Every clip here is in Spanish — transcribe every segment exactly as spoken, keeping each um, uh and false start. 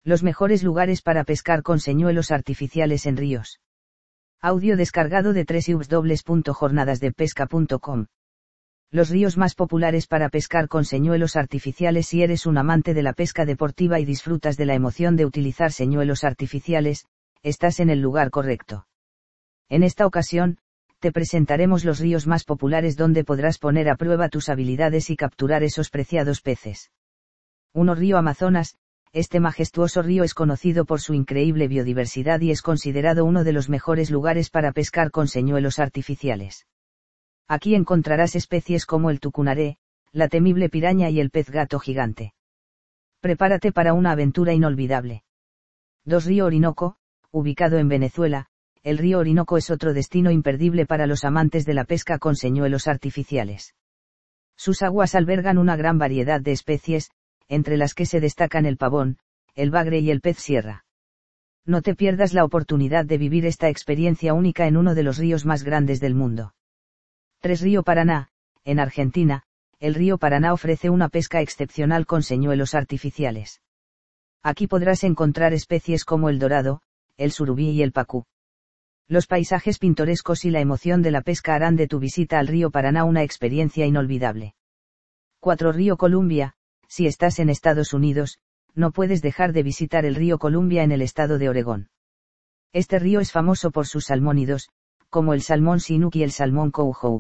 Los mejores lugares para pescar con señuelos artificiales en ríos. Audio descargado de doble u doble u doble u punto jornadas de pesca punto com. Los ríos más populares para pescar con señuelos artificiales. Si eres un amante de la pesca deportiva y disfrutas de la emoción de utilizar señuelos artificiales, estás en el lugar correcto. En esta ocasión, te presentaremos los ríos más populares donde podrás poner a prueba tus habilidades y capturar esos preciados peces. uno Río Amazonas. Este majestuoso río es conocido por su increíble biodiversidad y es considerado uno de los mejores lugares para pescar con señuelos artificiales. Aquí encontrarás especies como el tucunaré, la temible piraña y el pez gato gigante. Prepárate para una aventura inolvidable. dos Río Orinoco. Ubicado en Venezuela, el río Orinoco es otro destino imperdible para los amantes de la pesca con señuelos artificiales. Sus aguas albergan una gran variedad de especies, entre las que se destacan el pavón, el bagre y el pez sierra. No te pierdas la oportunidad de vivir esta experiencia única en uno de los ríos más grandes del mundo. tres Río Paraná. En Argentina, el río Paraná ofrece una pesca excepcional con señuelos artificiales. Aquí podrás encontrar especies como el dorado, el surubí y el pacú. Los paisajes pintorescos y la emoción de la pesca harán de tu visita al río Paraná una experiencia inolvidable. cuatro Río Columbia. Si estás en Estados Unidos, no puedes dejar de visitar el río Columbia en el estado de Oregón. Este río es famoso por sus salmónidos, como el salmón Chinook y el salmón Coho.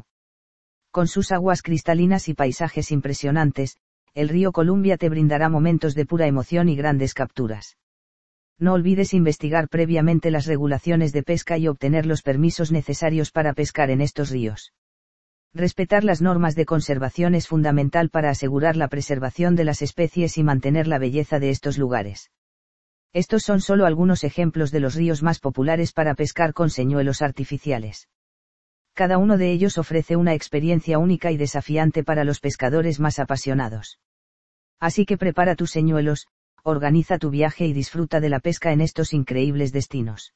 Con sus aguas cristalinas y paisajes impresionantes, el río Columbia te brindará momentos de pura emoción y grandes capturas. No olvides investigar previamente las regulaciones de pesca y obtener los permisos necesarios para pescar en estos ríos. Respetar las normas de conservación es fundamental para asegurar la preservación de las especies y mantener la belleza de estos lugares. Estos son solo algunos ejemplos de los ríos más populares para pescar con señuelos artificiales. Cada uno de ellos ofrece una experiencia única y desafiante para los pescadores más apasionados. Así que prepara tus señuelos, organiza tu viaje y disfruta de la pesca en estos increíbles destinos.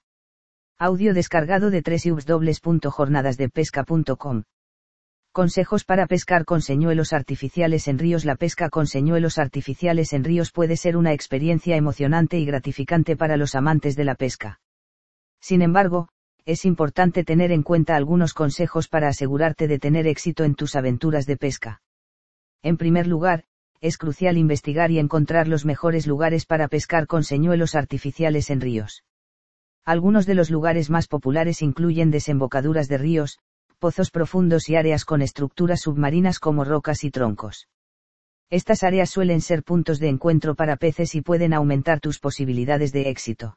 Audio descargado de doble u doble u doble u punto jornadas de pesca punto com. Consejos para pescar con señuelos artificiales en ríos. La pesca con señuelos artificiales en ríos puede ser una experiencia emocionante y gratificante para los amantes de la pesca. Sin embargo, es importante tener en cuenta algunos consejos para asegurarte de tener éxito en tus aventuras de pesca. En primer lugar, es crucial investigar y encontrar los mejores lugares para pescar con señuelos artificiales en ríos. Algunos de los lugares más populares incluyen desembocaduras de ríos, pozos profundos y áreas con estructuras submarinas como rocas y troncos. Estas áreas suelen ser puntos de encuentro para peces y pueden aumentar tus posibilidades de éxito.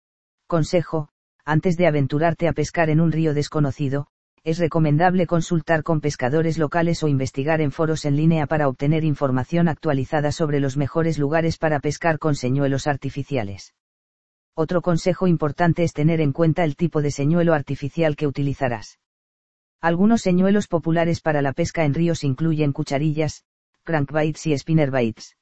Consejo: antes de aventurarte a pescar en un río desconocido, es recomendable consultar con pescadores locales o investigar en foros en línea para obtener información actualizada sobre los mejores lugares para pescar con señuelos artificiales. Otro consejo importante es tener en cuenta el tipo de señuelo artificial que utilizarás. Algunos señuelos populares para la pesca en ríos incluyen cucharillas, crankbaits y spinnerbaits.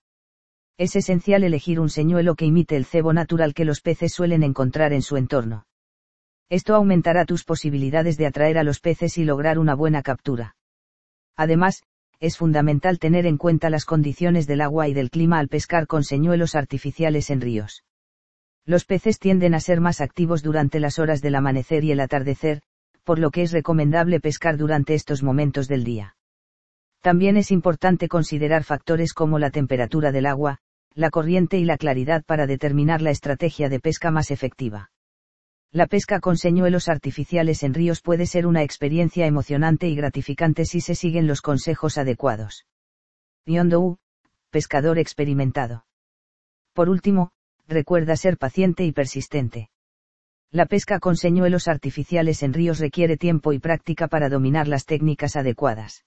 Es esencial elegir un señuelo que imite el cebo natural que los peces suelen encontrar en su entorno. Esto aumentará tus posibilidades de atraer a los peces y lograr una buena captura. Además, es fundamental tener en cuenta las condiciones del agua y del clima al pescar con señuelos artificiales en ríos. Los peces tienden a ser más activos durante las horas del amanecer y el atardecer, por lo que es recomendable pescar durante estos momentos del día. También es importante considerar factores como la temperatura del agua, la corriente y la claridad para determinar la estrategia de pesca más efectiva. La pesca con señuelos artificiales en ríos puede ser una experiencia emocionante y gratificante si se siguen los consejos adecuados. Yondou, pescador experimentado. Por último, recuerda ser paciente y persistente. La pesca con señuelos artificiales en ríos requiere tiempo y práctica para dominar las técnicas adecuadas.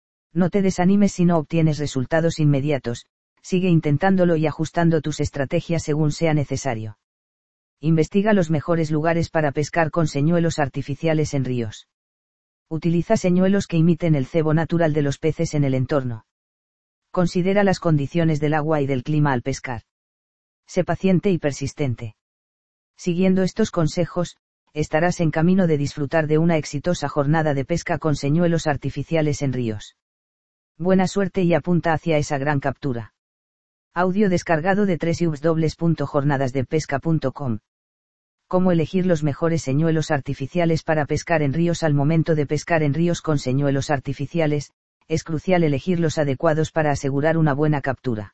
No te desanimes si no obtienes resultados inmediatos, sigue intentándolo y ajustando tus estrategias según sea necesario. Investiga los mejores lugares para pescar con señuelos artificiales en ríos. Utiliza señuelos que imiten el cebo natural de los peces en el entorno. Considera las condiciones del agua y del clima al pescar. Sé paciente y persistente. Siguiendo estos consejos, estarás en camino de disfrutar de una exitosa jornada de pesca con señuelos artificiales en ríos. Buena suerte y apunta hacia esa gran captura. Audio descargado de doble u doble u doble u punto jornadas de pesca punto com. ¿Cómo elegir los mejores señuelos artificiales para pescar en ríos? Al momento de pescar en ríos con señuelos artificiales, es crucial elegir los adecuados para asegurar una buena captura.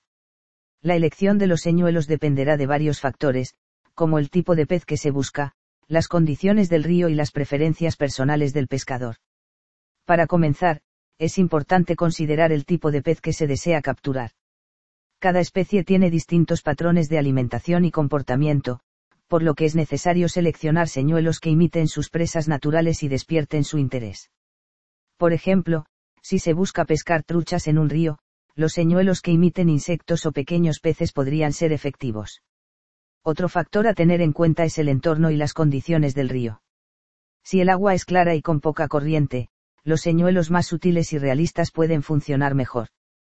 La elección de los señuelos dependerá de varios factores, como el tipo de pez que se busca, las condiciones del río y las preferencias personales del pescador. Para comenzar, es importante considerar el tipo de pez que se desea capturar. Cada especie tiene distintos patrones de alimentación y comportamiento, por lo que es necesario seleccionar señuelos que imiten sus presas naturales y despierten su interés. Por ejemplo, si se busca pescar truchas en un río, los señuelos que imiten insectos o pequeños peces podrían ser efectivos. Otro factor a tener en cuenta es el entorno y las condiciones del río. Si el agua es clara y con poca corriente, los señuelos más sutiles y realistas pueden funcionar mejor.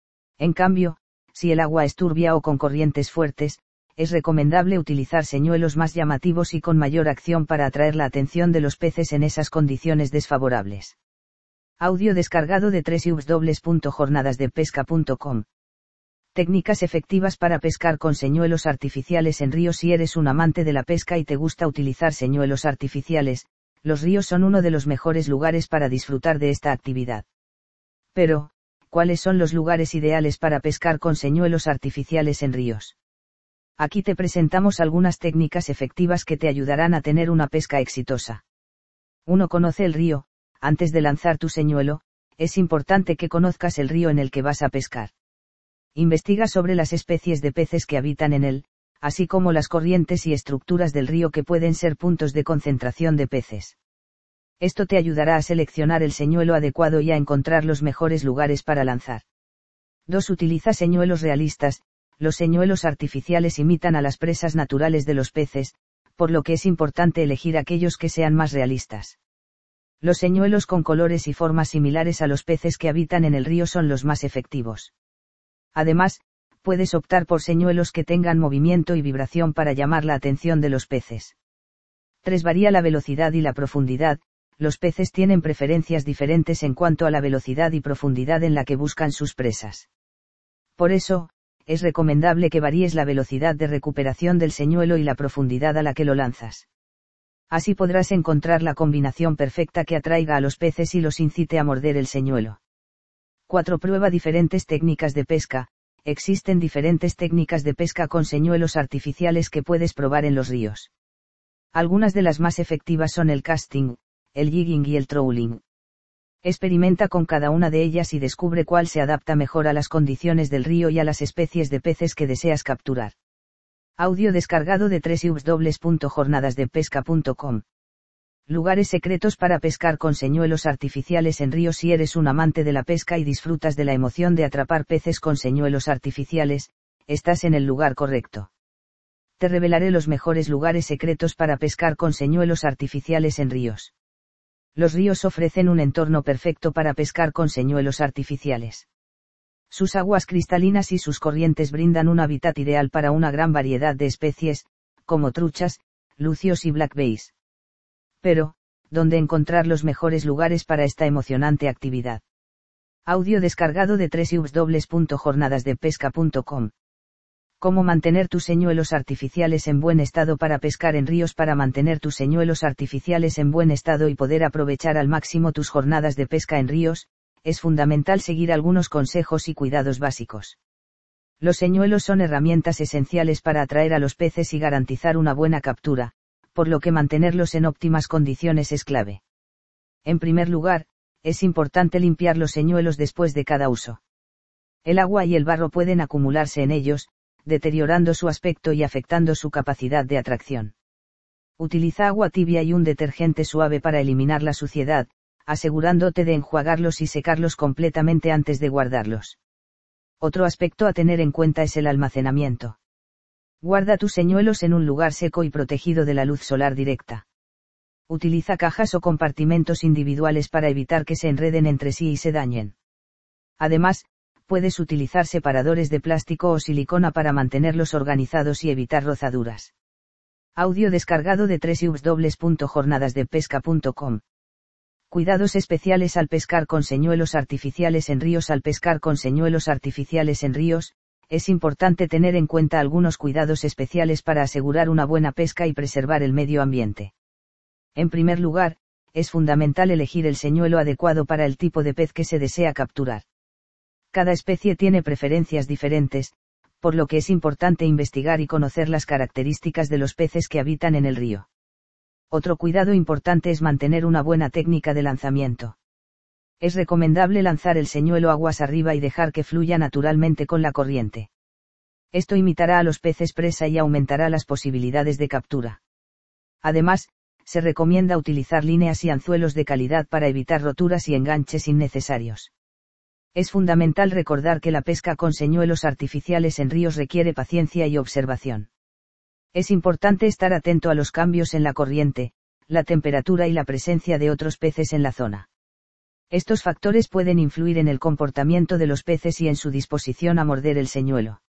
En cambio, si el agua es turbia o con corrientes fuertes, es recomendable utilizar señuelos más llamativos y con mayor acción para atraer la atención de los peces en esas condiciones desfavorables. Audio descargado de doble u doble u doble u punto jornadas de pesca punto com. Técnicas efectivas para pescar con señuelos artificiales en ríos. Si eres un amante de la pesca y te gusta utilizar señuelos artificiales, los ríos son uno de los mejores lugares para disfrutar de esta actividad. Pero, ¿cuáles son los lugares ideales para pescar con señuelos artificiales en ríos? Aquí te presentamos algunas técnicas efectivas que te ayudarán a tener una pesca exitosa. uno Conoce el río. Antes de lanzar tu señuelo, es importante que conozcas el río en el que vas a pescar. Investiga sobre las especies de peces que habitan en él, así como las corrientes y estructuras del río que pueden ser puntos de concentración de peces. Esto te ayudará a seleccionar el señuelo adecuado y a encontrar los mejores lugares para lanzar. dos Utiliza señuelos realistas. Los señuelos artificiales imitan a las presas naturales de los peces, por lo que es importante elegir aquellos que sean más realistas. Los señuelos con colores y formas similares a los peces que habitan en el río son los más efectivos. Además, puedes optar por señuelos que tengan movimiento y vibración para llamar la atención de los peces. tres Varía la velocidad y la profundidad. Los peces tienen preferencias diferentes en cuanto a la velocidad y profundidad en la que buscan sus presas. Por eso, es recomendable que varíes la velocidad de recuperación del señuelo y la profundidad a la que lo lanzas. Así podrás encontrar la combinación perfecta que atraiga a los peces y los incite a morder el señuelo. cuatro Prueba diferentes técnicas de pesca. Existen diferentes técnicas de pesca con señuelos artificiales que puedes probar en los ríos. Algunas de las más efectivas son el casting, el jigging y el trolling. Experimenta con cada una de ellas y descubre cuál se adapta mejor a las condiciones del río y a las especies de peces que deseas capturar. Audio descargado de doble u doble u doble u punto jornadas de pesca punto com. Lugares secretos para pescar con señuelos artificiales en ríos. Si eres un amante de la pesca y disfrutas de la emoción de atrapar peces con señuelos artificiales, estás en el lugar correcto. Te revelaré los mejores lugares secretos para pescar con señuelos artificiales en ríos. Los ríos ofrecen un entorno perfecto para pescar con señuelos artificiales. Sus aguas cristalinas y sus corrientes brindan un hábitat ideal para una gran variedad de especies, como truchas, lucios y blackbass. Pero, ¿dónde encontrar los mejores lugares para esta emocionante actividad? Audio descargado de doble u doble u doble u punto jornadas de pesca punto com. ¿Cómo mantener tus señuelos artificiales en buen estado para pescar en ríos? Para mantener tus señuelos artificiales en buen estado y poder aprovechar al máximo tus jornadas de pesca en ríos, es fundamental seguir algunos consejos y cuidados básicos. Los señuelos son herramientas esenciales para atraer a los peces y garantizar una buena captura, por lo que mantenerlos en óptimas condiciones es clave. En primer lugar, es importante limpiar los señuelos después de cada uso. El agua y el barro pueden acumularse en ellos, deteriorando su aspecto y afectando su capacidad de atracción. Utiliza agua tibia y un detergente suave para eliminar la suciedad, asegurándote de enjuagarlos y secarlos completamente antes de guardarlos. Otro aspecto a tener en cuenta es el almacenamiento. Guarda tus señuelos en un lugar seco y protegido de la luz solar directa. Utiliza cajas o compartimentos individuales para evitar que se enreden entre sí y se dañen. Además, puedes utilizar separadores de plástico o silicona para mantenerlos organizados y evitar rozaduras. Audio descargado de doble u doble u doble u punto jornadas de pesca punto com. Cuidados especiales al pescar con señuelos artificiales en ríos. Al pescar con señuelos artificiales en ríos, es importante tener en cuenta algunos cuidados especiales para asegurar una buena pesca y preservar el medio ambiente. En primer lugar, es fundamental elegir el señuelo adecuado para el tipo de pez que se desea capturar. Cada especie tiene preferencias diferentes, por lo que es importante investigar y conocer las características de los peces que habitan en el río. Otro cuidado importante es mantener una buena técnica de lanzamiento. Es recomendable lanzar el señuelo aguas arriba y dejar que fluya naturalmente con la corriente. Esto imitará a los peces presa y aumentará las posibilidades de captura. Además, se recomienda utilizar líneas y anzuelos de calidad para evitar roturas y enganches innecesarios. Es fundamental recordar que la pesca con señuelos artificiales en ríos requiere paciencia y observación. Es importante estar atento a los cambios en la corriente, la temperatura y la presencia de otros peces en la zona. Estos factores pueden influir en el comportamiento de los peces y en su disposición a morder el señuelo.